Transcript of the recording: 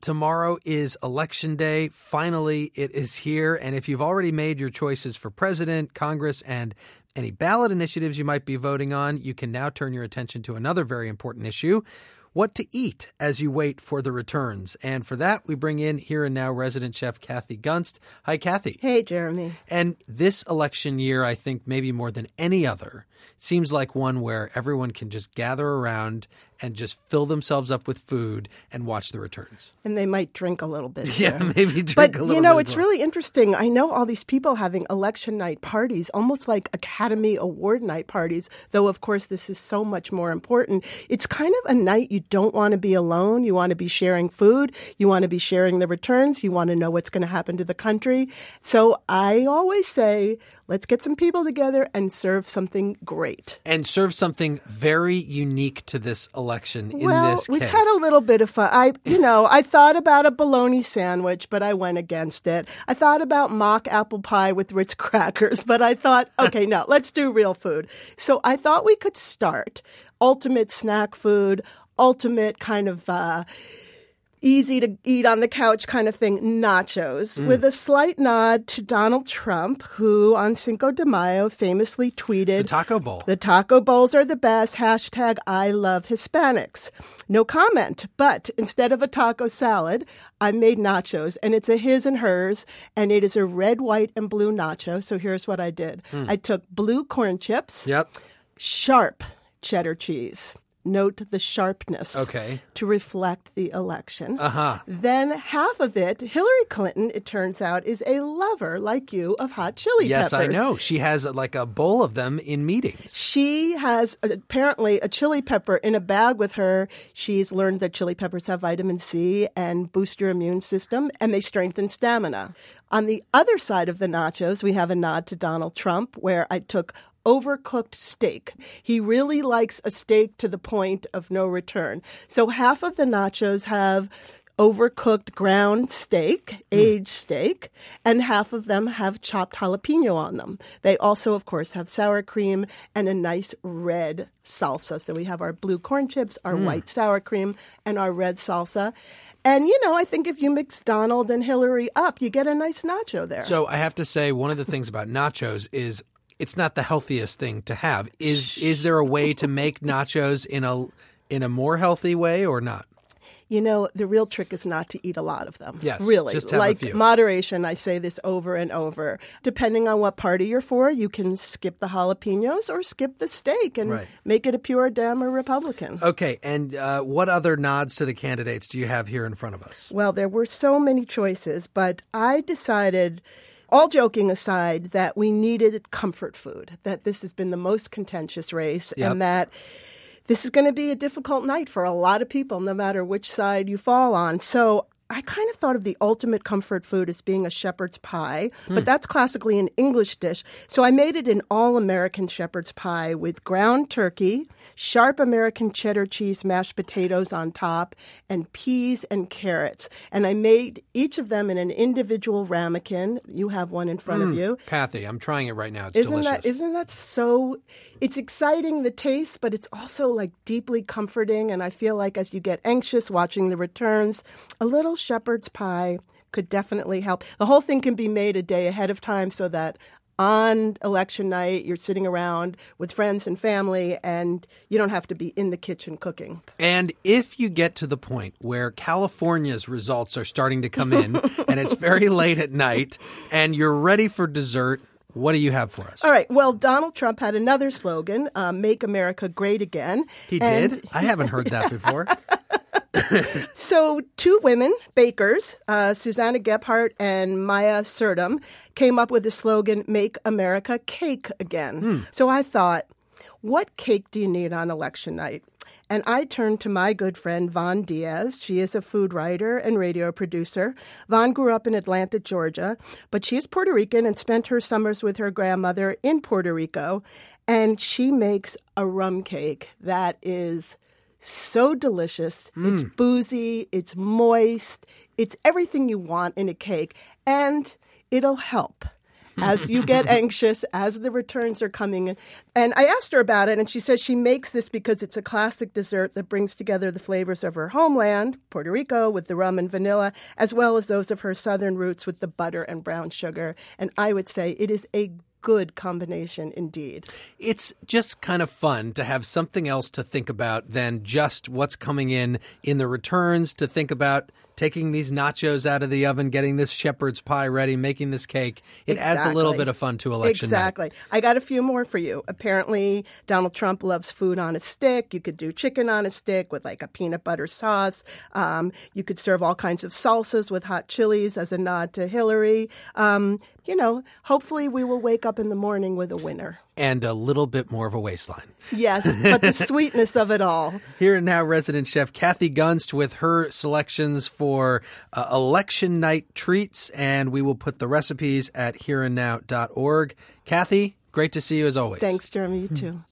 tomorrow is Election Day. Finally, it is here. And if you've already made your choices for president, Congress, and any ballot initiatives you might be voting on, you can now turn your attention to another very important issue: what to eat as you wait for the returns. And for that, we bring in Here and Now resident chef Kathy Gunst. Hi, Kathy. Hey, Jeremy. And this election year, I think maybe more than any other, seems like one where everyone can just gather around and just fill themselves up with food and watch the returns. And they might drink a little bit. Yeah, maybe drink but, a little bit. But, you know, it's more. really interesting. I know all these people having election night parties, almost like Academy Award night parties, though, of course, this is so much more important. It's kind of a night you don't want to be alone. You want to be sharing food. You want to be sharing the returns. You want to know what's going to happen to the country. So I always say, let's get some people together and serve something great. And serve something very unique to this election in this case. We've had a little bit of fun. I thought about a bologna sandwich, but I went against it. I thought about mock apple pie with Ritz crackers, but I thought, okay, no, let's do real food. So I thought we could start ultimate snack food, ultimate kind of easy to eat on the couch kind of thing, nachos, with a slight nod to Donald Trump, who on Cinco de Mayo famously tweeted, The taco bowl. The taco bowls are the best, hashtag I love Hispanics. No comment, but instead of a taco salad, I made nachos, and it's a his and hers, and it is a red, white, and blue nacho. So here's what I did. I took blue corn chips, sharp cheddar cheese. Note the sharpness to reflect the election. Then half of it, Hillary Clinton, it turns out, is a lover like you of hot chili peppers. Yes, I know. She has like a bowl of them in meetings. She has apparently a chili pepper in a bag with her. She's learned that chili peppers have vitamin C and boost your immune system, and they strengthen stamina. On the other side of the nachos, we have a nod to Donald Trump, where I took overcooked steak. He really likes a steak to the point of no return. So half of the nachos have overcooked ground steak, aged steak, and half of them have chopped jalapeno on them. They also, of course, have sour cream and a nice red salsa. So we have our blue corn chips, our white sour cream, and our red salsa. And, I think if you mix Donald and Hillary up, you get a nice nacho there. So I have to say, one of the things about nachos is it's not the healthiest thing to have. Is there a way to make nachos in a more healthy way or not? The real trick is not to eat a lot of them. Yes, really. just have like a few. Moderation, I say this over and over. Depending on what party you're for, you can skip the jalapenos or skip the steak and make it a pure Dem or Republican. Okay, and what other nods to the candidates do you have here in front of us? Well, there were so many choices, but I decided, all joking aside, that we needed comfort food, that this has been the most contentious race, and that this is going to be a difficult night for a lot of people, no matter which side you fall on. So I kind of thought of the ultimate comfort food as being a shepherd's pie, but that's classically an English dish. So I made it an all-American shepherd's pie with ground turkey, sharp American cheddar cheese mashed potatoes on top, and peas and carrots. And I made each of them in an individual ramekin. You have one in front of you. Kathy, I'm trying it right now. It's delicious. Isn't that so? It's exciting, the taste, but it's also like deeply comforting. And I feel like as you get anxious watching the returns, a little shepherd's pie could definitely help. The whole thing can be made a day ahead of time so that on election night, you're sitting around with friends and family, and you don't have to be in the kitchen cooking. And if you get to the point where California's results are starting to come in, and it's very late at night, and you're ready for dessert, what do you have for us? All right. Well, Donald Trump had another slogan, Make America Great Again. He did? I haven't heard that before. So two women, bakers, Susanna Gephardt and Maya Surdum, came up with the slogan, Make America Cake Again. So I thought, what cake do you need on election night? And I turned to my good friend, Vaughn Diaz. She is a food writer and radio producer. Vaughn grew up in Atlanta, Georgia, but she is Puerto Rican and spent her summers with her grandmother in Puerto Rico. And she makes a rum cake that is so delicious. It's boozy, it's moist, it's everything you want in a cake, and it'll help. as you get anxious, as the returns are coming in. And I asked her about it, and she says she makes this because it's a classic dessert that brings together the flavors of her homeland, Puerto Rico, with the rum and vanilla, as well as those of her southern roots with the butter and brown sugar. And I would say it is a good combination indeed. It's just kind of fun to have something else to think about than just what's coming in the returns, to think about taking these nachos out of the oven, getting this shepherd's pie ready, making this cake. It adds a little bit of fun to election night. Exactly. I got a few more for you. Apparently, Donald Trump loves food on a stick. You could do chicken on a stick with like a peanut butter sauce. You could serve all kinds of salsas with hot chilies as a nod to Hillary. Hopefully we will wake up in the morning with a winner. And a little bit more of a waistline. Yes, but the sweetness of it all. Here and now, resident chef Kathy Gunst with her selections for election night treats, and we will put the recipes at hereandnow.org. Kathy, great to see you as always. Thanks, Jeremy. You too.